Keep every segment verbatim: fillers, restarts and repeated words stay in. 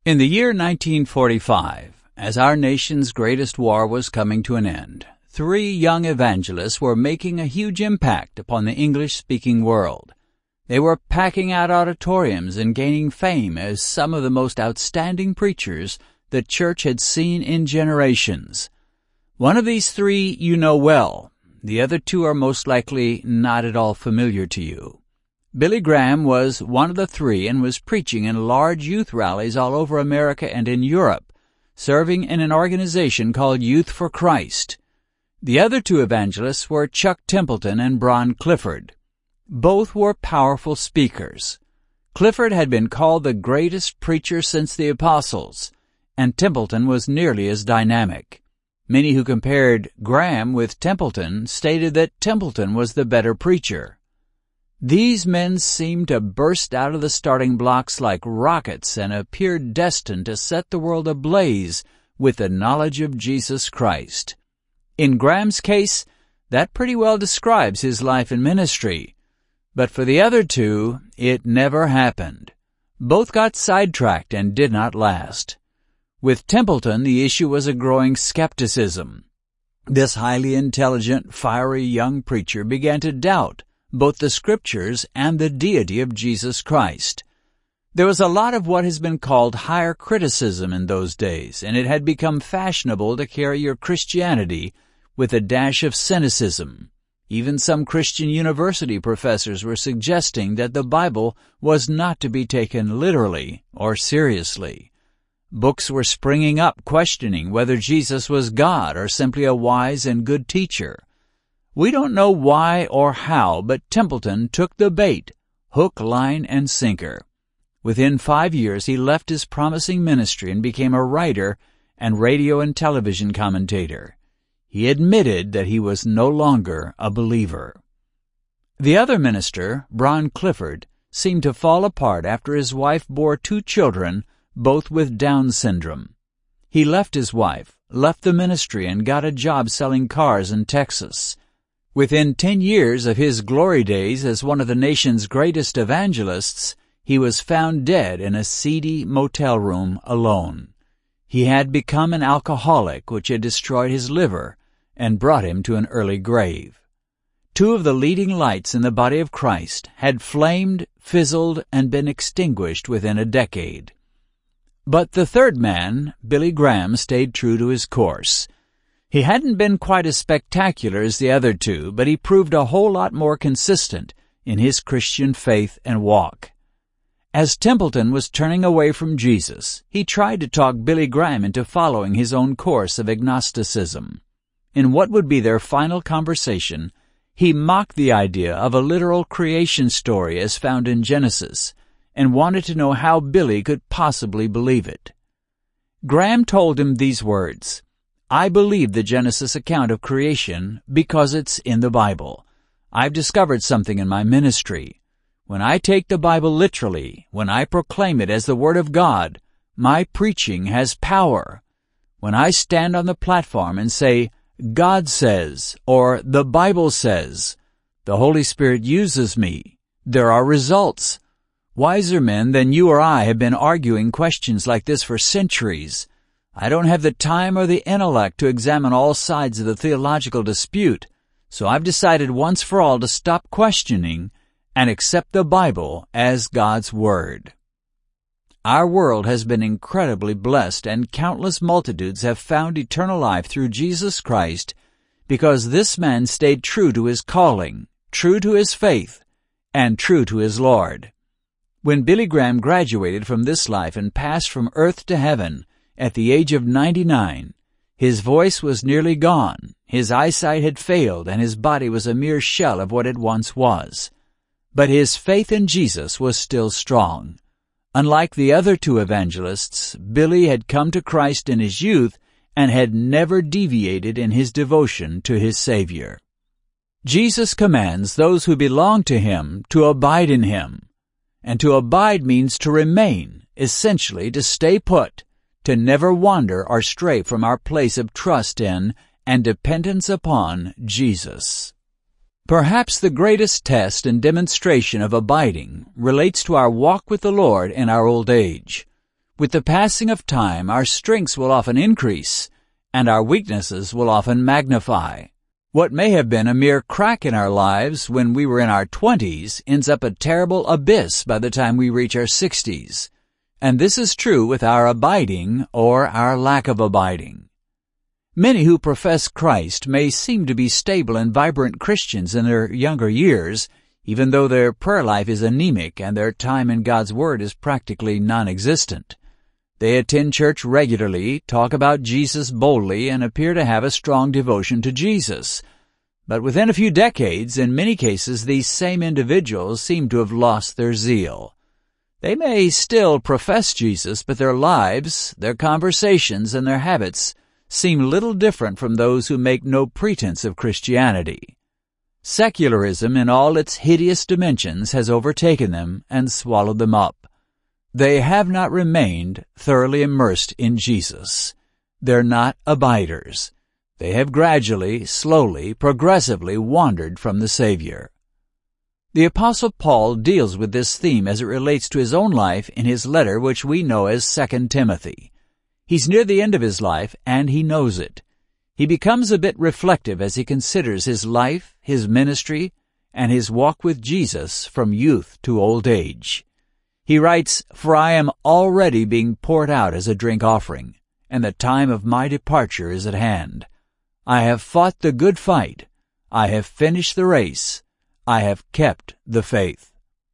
In the year nineteen forty-five, as our nation's greatest war was coming to an end, three young evangelists were making a huge impact upon the English-speaking world. They were packing out auditoriums and gaining fame as some of the most outstanding preachers the church had seen in generations. One of these three you know well. The other two are most likely not at all familiar to you. Billy Graham was one of the three and was preaching in large youth rallies all over America and in Europe, serving in an organization called Youth for Christ. The other two evangelists were Chuck Templeton and Bron Clifford. Both were powerful speakers. Clifford had been called the greatest preacher since the apostles, and Templeton was nearly as dynamic. Many who compared Graham with Templeton stated that Templeton was the better preacher. These men seemed to burst out of the starting blocks like rockets and appeared destined to set the world ablaze with the knowledge of Jesus Christ. In Graham's case, that pretty well describes his life and ministry. But for the other two, it never happened. Both got sidetracked and did not last. With Templeton, the issue was a growing skepticism. This highly intelligent, fiery young preacher began to doubt both the Scriptures and the deity of Jesus Christ. There was a lot of what has been called higher criticism in those days, and it had become fashionable to carry your Christianity with a dash of cynicism. Even some Christian university professors were suggesting that the Bible was not to be taken literally or seriously. Books were springing up questioning whether Jesus was God or simply a wise and good teacher. We don't know why or how, but Templeton took the bait, hook, line, and sinker. Within five years, he left his promising ministry and became a writer and radio and television commentator. He admitted that he was no longer a believer. The other minister, Bron Clifford, seemed to fall apart after his wife bore two children, both with Down syndrome. He left his wife, left the ministry, and got a job selling cars in Texas. Within ten years of his glory days as one of the nation's greatest evangelists, he was found dead in a seedy motel room alone. He had become an alcoholic, which had destroyed his liver and brought him to an early grave. Two of the leading lights in the body of Christ had flamed, fizzled, and been extinguished within a decade. But the third man, Billy Graham, stayed true to his course. He hadn't been quite as spectacular as the other two, but he proved a whole lot more consistent in his Christian faith and walk. As Templeton was turning away from Jesus, he tried to talk Billy Graham into following his own course of agnosticism. In what would be their final conversation, he mocked the idea of a literal creation story as found in Genesis, and wanted to know how Billy could possibly believe it. Graham told him these words, "I believe the Genesis account of creation because it's in the Bible. I've discovered something in my ministry. When I take the Bible literally, when I proclaim it as the Word of God, my preaching has power. When I stand on the platform and say, 'God says,' or 'the Bible says,' the Holy Spirit uses me. There are results. Wiser men than you or I have been arguing questions like this for centuries. I don't have the time or the intellect to examine all sides of the theological dispute, so I've decided once for all to stop questioning and accept the Bible as God's Word." Our world has been incredibly blessed, and countless multitudes have found eternal life through Jesus Christ because this man stayed true to his calling, true to his faith, and true to his Lord. When Billy Graham graduated from this life and passed from earth to heaven at the age of ninety-nine, his voice was nearly gone, his eyesight had failed, and his body was a mere shell of what it once was. But his faith in Jesus was still strong. Unlike the other two evangelists, Billy had come to Christ in his youth and had never deviated in his devotion to his Savior. Jesus commands those who belong to Him to abide in Him. And to abide means to remain, essentially to stay put, to never wander or stray from our place of trust in and dependence upon Jesus. Perhaps the greatest test and demonstration of abiding relates to our walk with the Lord in our old age. With the passing of time, our strengths will often increase, and our weaknesses will often magnify. What may have been a mere crack in our lives when we were in our twenties ends up a terrible abyss by the time we reach our sixties. And this is true with our abiding or our lack of abiding. Many who profess Christ may seem to be stable and vibrant Christians in their younger years, even though their prayer life is anemic and their time in God's Word is practically non-existent. They attend church regularly, talk about Jesus boldly, and appear to have a strong devotion to Jesus. But within a few decades, in many cases, these same individuals seem to have lost their zeal. They may still profess Jesus, but their lives, their conversations, and their habits seem little different from those who make no pretense of Christianity. Secularism in all its hideous dimensions has overtaken them and swallowed them up. They have not remained thoroughly immersed in Jesus. They're not abiders. They have gradually, slowly, progressively wandered from the Savior. The Apostle Paul deals with this theme as it relates to his own life in his letter which we know as Second Timothy. He's near the end of his life, and he knows it. He becomes a bit reflective as he considers his life, his ministry, and his walk with Jesus from youth to old age. He writes, "For I am already being poured out as a drink offering, and the time of my departure is at hand. I have fought the good fight. I have finished the race. I have kept the faith."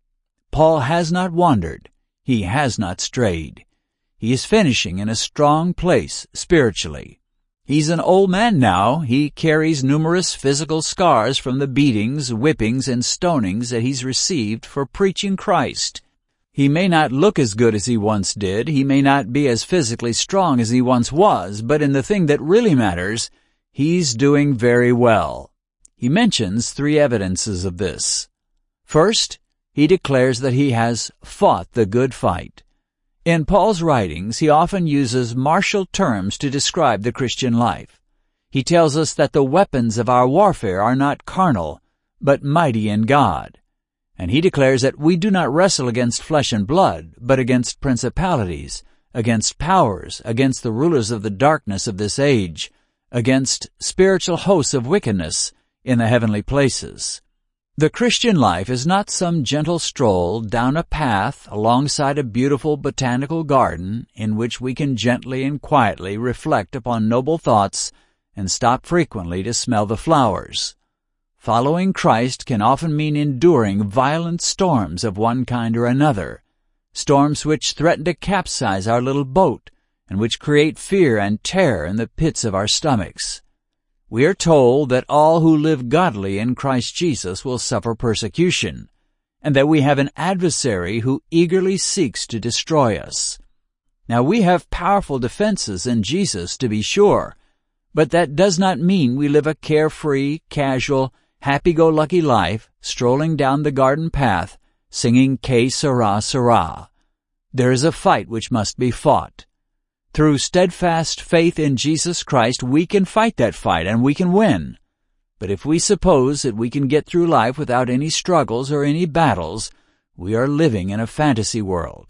Paul has not wandered. He has not strayed. He is finishing in a strong place spiritually. He's an old man now. He carries numerous physical scars from the beatings, whippings, and stonings that he's received for preaching Christ. He may not look as good as he once did. He may not be as physically strong as he once was, but in the thing that really matters, he's doing very well. He mentions three evidences of this. First, he declares that he has fought the good fight. In Paul's writings, he often uses martial terms to describe the Christian life. He tells us that the weapons of our warfare are not carnal, but mighty in God. And he declares that we do not wrestle against flesh and blood, but against principalities, against powers, against the rulers of the darkness of this age, against spiritual hosts of wickedness in the heavenly places. The Christian life is not some gentle stroll down a path alongside a beautiful botanical garden in which we can gently and quietly reflect upon noble thoughts and stop frequently to smell the flowers. Following Christ can often mean enduring violent storms of one kind or another, storms which threaten to capsize our little boat and which create fear and terror in the pits of our stomachs. We are told that all who live godly in Christ Jesus will suffer persecution, and that we have an adversary who eagerly seeks to destroy us. Now we have powerful defenses in Jesus, to be sure, but that does not mean we live a carefree, casual, happy-go-lucky life, strolling down the garden path, singing Que Sera, Sera. There is a fight which must be fought. Through steadfast faith in Jesus Christ, we can fight that fight and we can win. But if we suppose that we can get through life without any struggles or any battles, we are living in a fantasy world.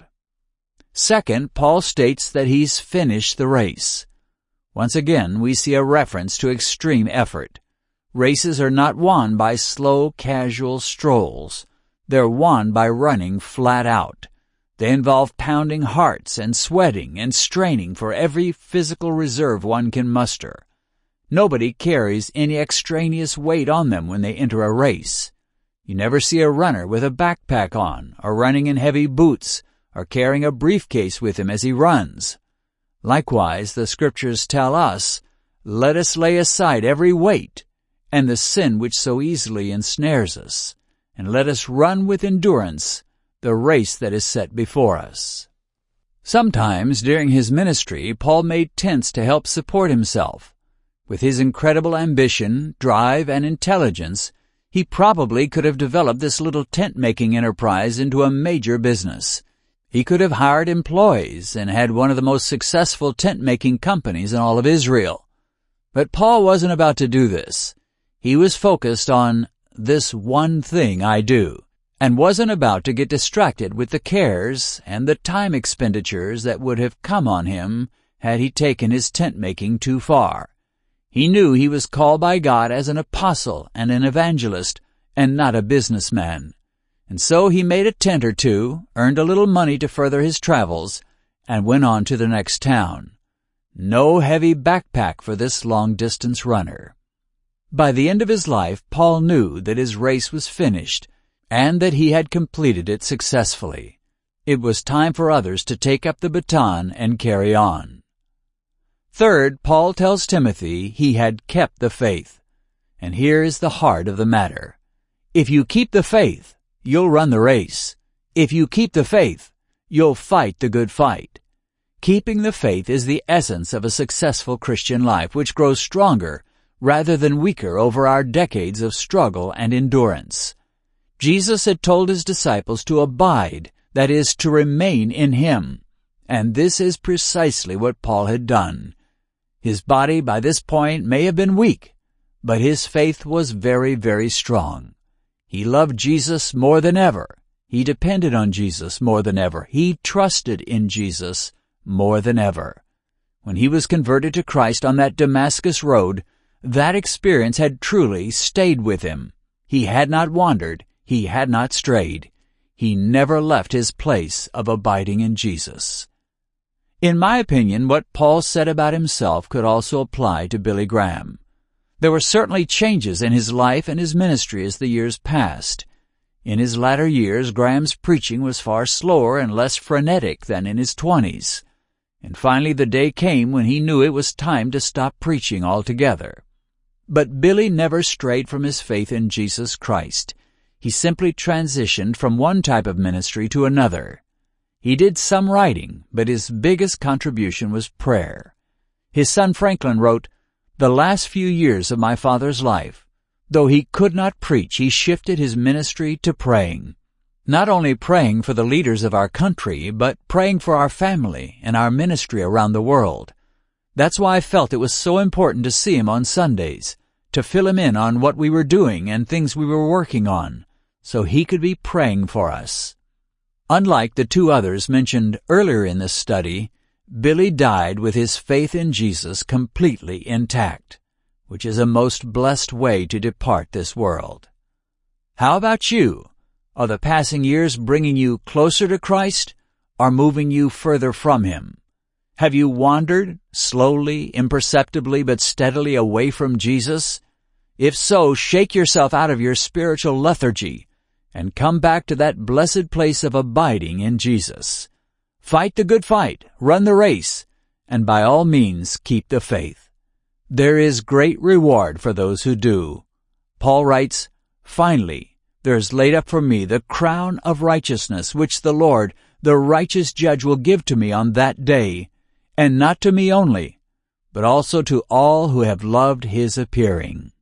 Second, Paul states that he's finished the race. Once again, we see a reference to extreme effort. Races are not won by slow, casual strolls. They're won by running flat out. They involve pounding hearts and sweating and straining for every physical reserve one can muster. Nobody carries any extraneous weight on them when they enter a race. You never see a runner with a backpack on, or running in heavy boots, or carrying a briefcase with him as he runs. Likewise, the Scriptures tell us, "Let us lay aside every weight, and the sin which so easily ensnares us, and let us run with endurance the race that is set before us." Sometimes during his ministry, Paul made tents to help support himself. With his incredible ambition, drive, and intelligence, he probably could have developed this little tent-making enterprise into a major business. He could have hired employees and had one of the most successful tent-making companies in all of Israel. But Paul wasn't about to do this. He was focused on "this one thing I do," and wasn't about to get distracted with the cares and the time expenditures that would have come on him had he taken his tent-making too far. He knew he was called by God as an apostle and an evangelist, and not a businessman. And so he made a tent or two, earned a little money to further his travels, and went on to the next town. No heavy backpack for this long-distance runner. By the end of his life, Paul knew that his race was finished and that he had completed it successfully. It was time for others to take up the baton and carry on. Third, Paul tells Timothy he had kept the faith. And here is the heart of the matter. If you keep the faith, you'll run the race. If you keep the faith, you'll fight the good fight. Keeping the faith is the essence of a successful Christian life, which grows stronger rather than weaker over our decades of struggle and endurance. Jesus had told his disciples to abide, that is, to remain in him, and this is precisely what Paul had done. His body by this point may have been weak, but his faith was very, very strong. He loved Jesus more than ever. He depended on Jesus more than ever. He trusted in Jesus more than ever. When he was converted to Christ on that Damascus road, that experience had truly stayed with him. He had not wandered. He had not strayed. He never left his place of abiding in Jesus. In my opinion, what Paul said about himself could also apply to Billy Graham. There were certainly changes in his life and his ministry as the years passed. In his latter years, Graham's preaching was far slower and less frenetic than in his twenties. And finally the day came when he knew it was time to stop preaching altogether. But Billy never strayed from his faith in Jesus Christ. He simply transitioned from one type of ministry to another. He did some writing, but his biggest contribution was prayer. His son Franklin wrote, "The last few years of my father's life, though he could not preach, he shifted his ministry to praying. Not only praying for the leaders of our country, but praying for our family and our ministry around the world. That's why I felt it was so important to see him on Sundays, to fill him in on what we were doing and things we were working on, so he could be praying for us." Unlike the two others mentioned earlier in this study, Billy died with his faith in Jesus completely intact, which is a most blessed way to depart this world. How about you? Are the passing years bringing you closer to Christ or moving you further from him? Have you wandered, slowly, imperceptibly, but steadily away from Jesus? If so, shake yourself out of your spiritual lethargy and come back to that blessed place of abiding in Jesus. Fight the good fight, run the race, and by all means keep the faith. There is great reward for those who do. Paul writes, "Finally, there is laid up for me the crown of righteousness, which the Lord, the righteous judge, will give to me on that day, and not to me only, but also to all who have loved his appearing."